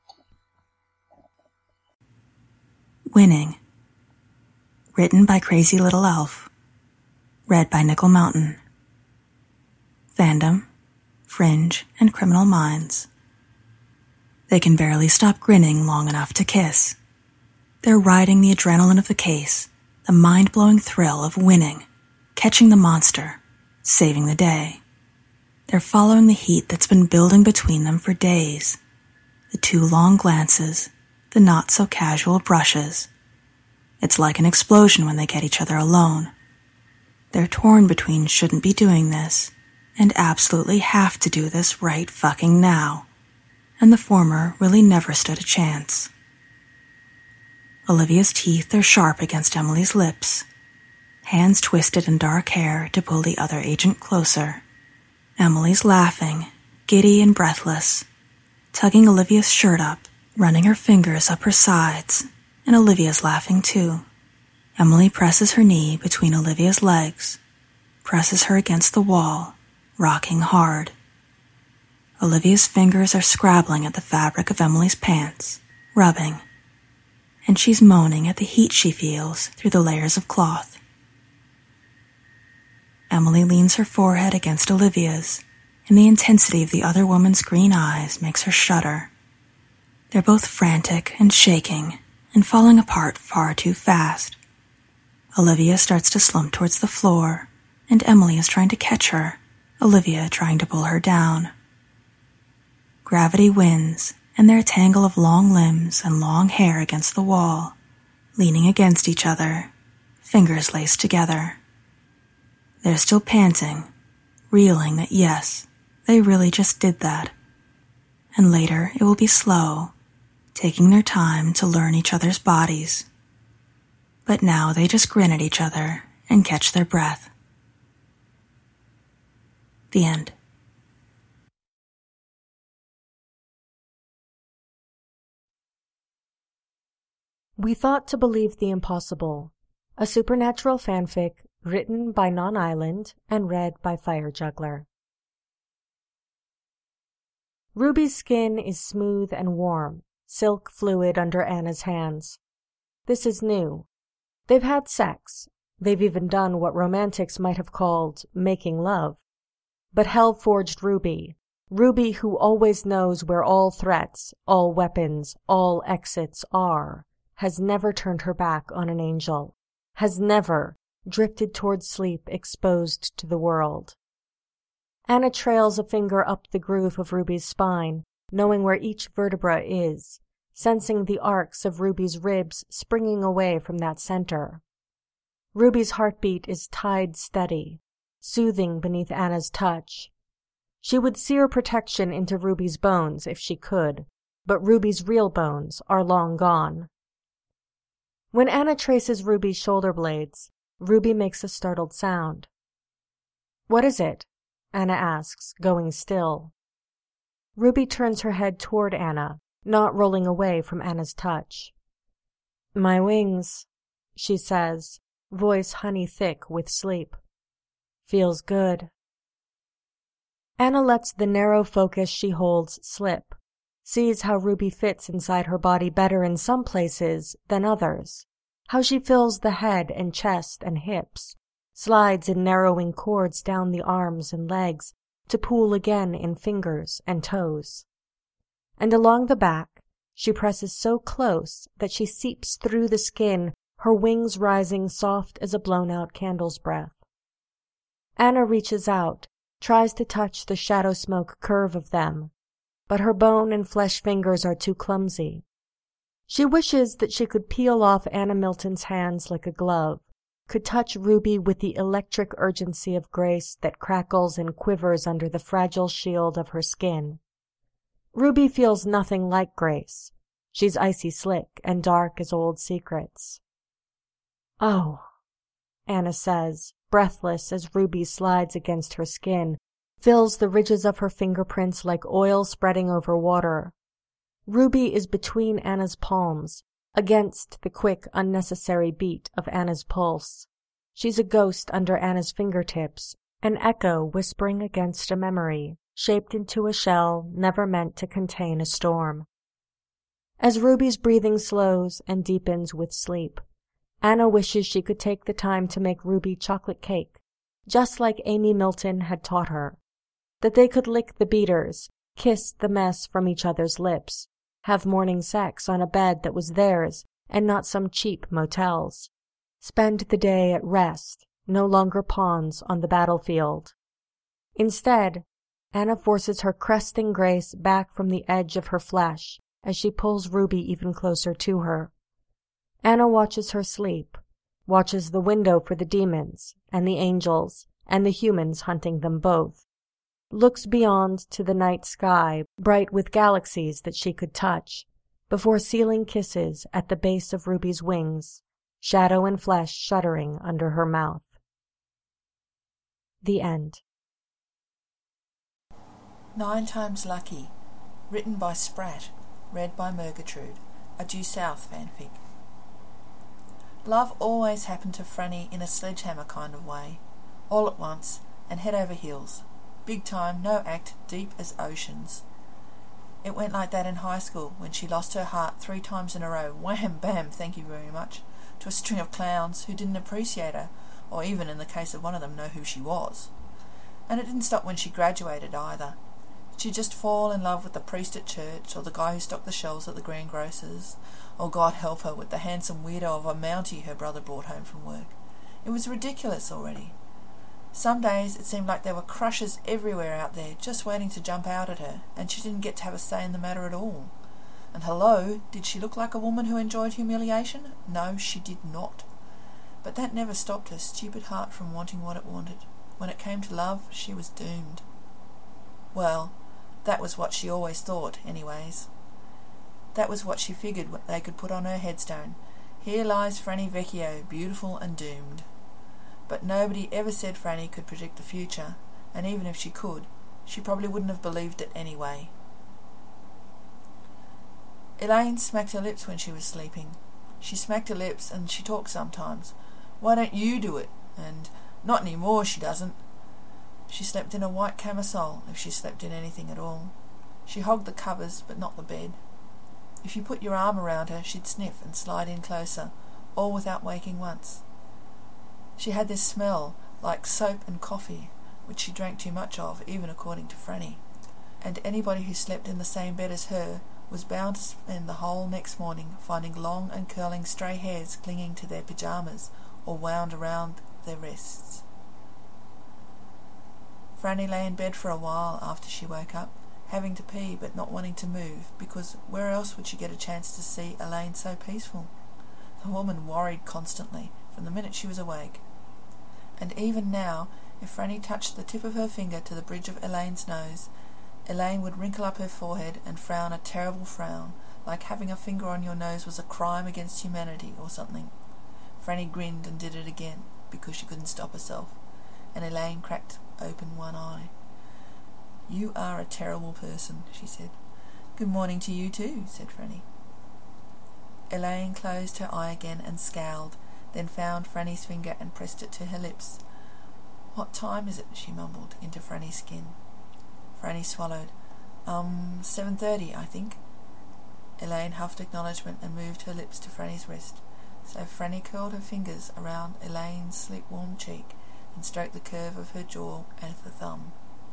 Winning. Written by Crazy Little Elf. Read by Nickel Mountain. Fandom, Fringe, and Criminal Minds. They can barely stop grinning long enough to kiss. They're riding the adrenaline of the case, the mind-blowing thrill of winning, catching the monster, saving the day. They're following the heat that's been building between them for days. The two long glances, the not-so-casual brushes. It's like an explosion when they get each other alone. They're torn between shouldn't be doing this and absolutely have to do this right fucking now, and the former really never stood a chance. Olivia's teeth are sharp against Emily's lips, hands twisted in dark hair to pull the other agent closer. Emily's laughing, giddy and breathless, tugging Olivia's shirt up, running her fingers up her sides, and Olivia's laughing too. Emily presses her knee between Olivia's legs, presses her against the wall, rocking hard. Olivia's fingers are scrabbling at the fabric of Emily's pants, rubbing, and she's moaning at the heat she feels through the layers of cloth. Emily leans her forehead against Olivia's, and the intensity of the other woman's green eyes makes her shudder. They're both frantic and shaking and falling apart far too fast. Olivia starts to slump towards the floor, and Emily is trying to catch her, Olivia trying to pull her down. Gravity wins, and they're a tangle of long limbs and long hair against the wall, leaning against each other, fingers laced together. They're still panting, reeling that yes, they really just did that. And later it will be slow, taking their time to learn each other's bodies. But now they just grin at each other and catch their breath. The end. We Thought to Believe the Impossible, a supernatural fanfic written by Non Island and read by Fire Juggler. Ruby's skin is smooth and warm, silk fluid under Anna's hands. This is new. They've had sex. They've even done what romantics might have called making love. But hell forged Ruby, Ruby who always knows where all threats, all weapons, all exits are, has never turned her back on an angel, has never drifted toward sleep exposed to the world. Anna trails a finger up the groove of Ruby's spine, knowing where each vertebra is, sensing the arcs of Ruby's ribs springing away from that center. Ruby's heartbeat is tied steady, soothing beneath Anna's touch. She would sear protection into Ruby's bones if she could, but Ruby's real bones are long gone. When Anna traces Ruby's shoulder blades, Ruby makes a startled sound. "What is it?" Anna asks, going still. Ruby turns her head toward Anna, not rolling away from Anna's touch. "My wings," she says, voice honey thick with sleep. "Feels good." Anna lets the narrow focus she holds slip, sees how Ruby fits inside her body better in some places than others, how she fills the head and chest and hips, slides in narrowing cords down the arms and legs to pool again in fingers and toes. And along the back, she presses so close that she seeps through the skin, her wings rising soft as a blown-out candle's breath. Anna reaches out, tries to touch the shadow smoke curve of them, but her bone and flesh fingers are too clumsy. She wishes that she could peel off Anna Milton's hands like a glove, could touch Ruby with the electric urgency of grace that crackles and quivers under the fragile shield of her skin. Ruby feels nothing like grace. She's icy slick and dark as old secrets. "Oh," Anna says, breathless as Ruby slides against her skin, fills the ridges of her fingerprints like oil spreading over water. Ruby is between Anna's palms, against the quick, unnecessary beat of Anna's pulse. She's a ghost under Anna's fingertips, an echo whispering against a memory, shaped into a shell never meant to contain a storm. As Ruby's breathing slows and deepens with sleep, Anna wishes she could take the time to make Ruby chocolate cake, just like Amy Milton had taught her, that they could lick the beaters, kiss the mess from each other's lips, have morning sex on a bed that was theirs and not some cheap motel's, spend the day at rest, no longer pawns on the battlefield. Instead, Anna forces her cresting grace back from the edge of her flesh as she pulls Ruby even closer to her. Anna watches her sleep, watches the window for the demons and the angels and the humans hunting them both, looks beyond to the night sky, bright with galaxies that she could touch, before sealing kisses at the base of Ruby's wings, shadow and flesh shuddering under her mouth. The end. Nine Times Lucky, written by Spratt, read by Murgatroyd, a Due South fanfic. Love always happened to Franny in a sledgehammer kind of way, all at once, and head over heels. Big time, no act, deep as oceans. It went like that in high school, when she lost her heart three times in a row, wham bam, thank you very much, to a string of clowns who didn't appreciate her, or even in the case of one of them know who she was. And it didn't stop when she graduated either. She'd just fall in love with the priest at church, or the guy who stocked the shelves at the greengrocer's, or God help her with the handsome weirdo of a Mountie her brother brought home from work. It was ridiculous already. Some days it seemed like there were crushes everywhere out there just waiting to jump out at her, and she didn't get to have a say in the matter at all. And hello, did she look like a woman who enjoyed humiliation? No, she did not. But that never stopped her stupid heart from wanting what it wanted. When it came to love, she was doomed. Well, that was what she always thought, anyways. That was what she figured they could put on her headstone. Here lies Franny Vecchio, beautiful and doomed. But nobody ever said Franny could predict the future, and even if she could, she probably wouldn't have believed it anyway. Elaine smacked her lips when she was sleeping. She smacked her lips, and she talked sometimes. Why don't you do it? And not any more, she doesn't. She slept in a white camisole, if she slept in anything at all. She hogged the covers, but not the bed. If you put your arm around her, she'd sniff and slide in closer, all without waking once. She had this smell, like soap and coffee, which she drank too much of, even according to Franny. And anybody who slept in the same bed as her was bound to spend the whole next morning finding long and curling stray hairs clinging to their pyjamas or wound around their wrists. Franny lay in bed for a while after she woke up, having to pee but not wanting to move, because where else would she get a chance to see Elaine so peaceful? The woman worried constantly, from the minute she was awake. And even now, if Franny touched the tip of her finger to the bridge of Elaine's nose, Elaine would wrinkle up her forehead and frown a terrible frown, like having a finger on your nose was a crime against humanity or something. Franny grinned and did it again, because she couldn't stop herself, and Elaine cracked open one eye. "You are a terrible person," she said. "Good morning to you too," said Franny. Elaine closed her eye again and scowled, then found Franny's finger and pressed it to her lips. "What time is it?" she mumbled into Franny's skin. Franny swallowed. Um, seven thirty, I think." Elaine huffed acknowledgement and moved her lips to Franny's wrist, so Franny curled her fingers around Elaine's sleep-warm cheek and stroked the curve of her jaw and the thumb.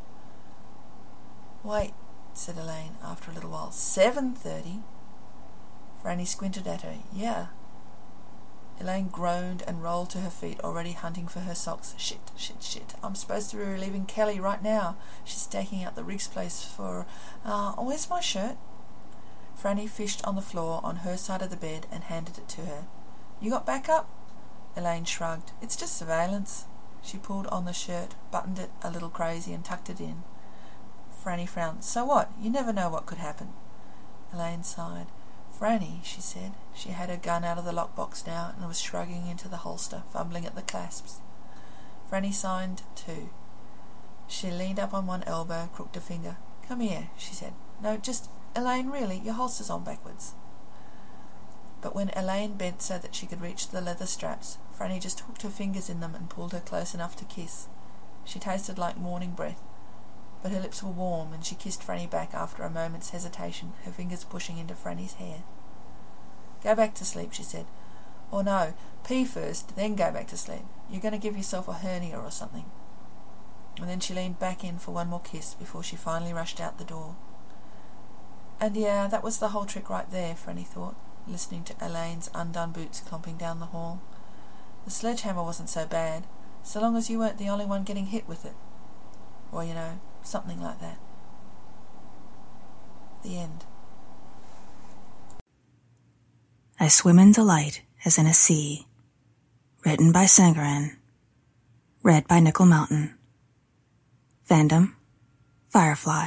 "Wait," said Elaine after a little while. Seven thirty? Franny squinted at her. "Yeah." Elaine groaned and rolled to her feet, already hunting for her socks. Shit, shit, shit. I'm supposed to be relieving Kelly right now. She's staking out the Riggs place for... Uh, oh, where's my shirt? Franny fished on the floor on her side of the bed and handed it to her. "You got backup?" Elaine shrugged. "It's just surveillance." She pulled on the shirt, buttoned it a little crazy and tucked it in. Franny frowned. "So what? You never know what could happen." Elaine sighed. "Franny," she said. She had her gun out of the lockbox now and was shrugging into the holster, fumbling at the clasps. Franny signed too. She leaned up on one elbow, crooked a finger. "Come here," she said. "No, just... Elaine, really, your holster's on backwards." But when Elaine bent so that she could reach the leather straps, Franny just hooked her fingers in them and pulled her close enough to kiss. She tasted like morning breath, but her lips were warm, and she kissed Franny back after a moment's hesitation, her fingers pushing into Franny's hair. "Go back to sleep," she said. "Or no, pee first, then go back to sleep. You're going to give yourself a hernia or something." And then she leaned back in for one more kiss before she finally rushed out the door. And yeah, that was the whole trick right there, Franny thought, listening to Elaine's undone boots clomping down the hall. The sledgehammer wasn't so bad, so long as you weren't the only one getting hit with it. Or, you know, something like that. The end. I swim in delight as in a sea. Written by Sangaran. Read by Nickel Mountain. Fandom Firefly.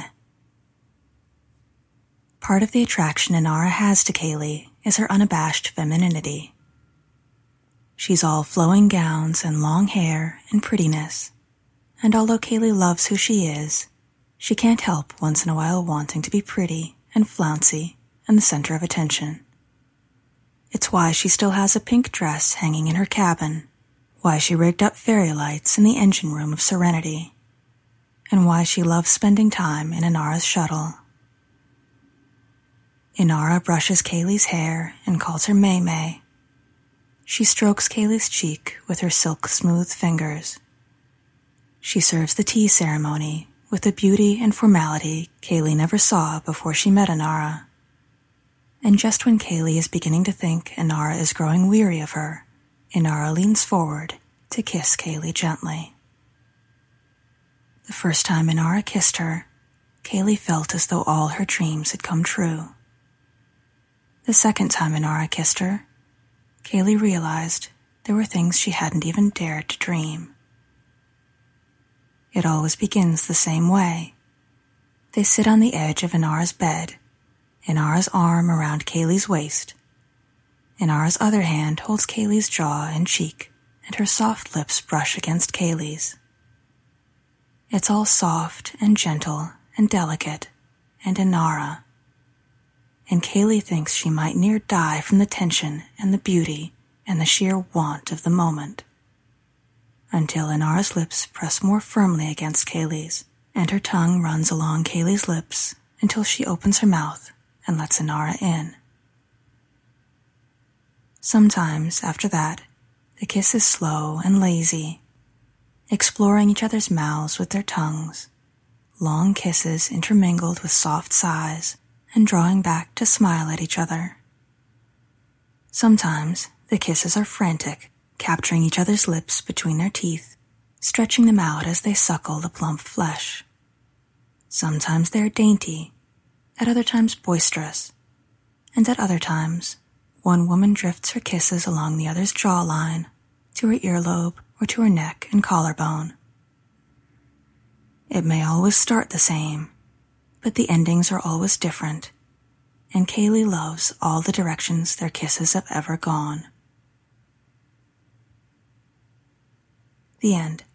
Part of the attraction Inara has to Kaylee is her unabashed femininity. She's all flowing gowns and long hair and prettiness, and although Kaylee loves who she is, she can't help once in a while wanting to be pretty and flouncy and the center of attention. It's why she still has a pink dress hanging in her cabin, why she rigged up fairy lights in the engine room of Serenity, and why she loves spending time in Inara's shuttle. Inara brushes Kaylee's hair and calls her May May. She strokes Kaylee's cheek with her silk-smooth fingers. She serves the tea ceremony with the beauty and formality Kaylee never saw before she met Inara. And just when Kaylee is beginning to think Inara is growing weary of her, Inara leans forward to kiss Kaylee gently. The first time Inara kissed her, Kaylee felt as though all her dreams had come true. The second time Inara kissed her, Kaylee realized there were things she hadn't even dared to dream. It always begins the same way. They sit on the edge of Inara's bed, Inara's arm around Kaylee's waist. Inara's other hand holds Kaylee's jaw and cheek, and her soft lips brush against Kaylee's. It's all soft and gentle and delicate, and Inara. And Kaylee thinks she might near die from the tension and the beauty and the sheer want of the moment. Until Inara's lips press more firmly against Kaylee's, and her tongue runs along Kaylee's lips until she opens her mouth and lets Inara in. Sometimes, after that, the kiss is slow and lazy, exploring each other's mouths with their tongues, long kisses intermingled with soft sighs, and drawing back to smile at each other. Sometimes the kisses are frantic, capturing each other's lips between their teeth, stretching them out as they suckle the plump flesh. Sometimes they are dainty, at other times boisterous, and at other times one woman drifts her kisses along the other's jawline, to her earlobe or to her neck and collarbone. It may always start the same, but the endings are always different, and Kaylee loves all the directions their kisses have ever gone. The end.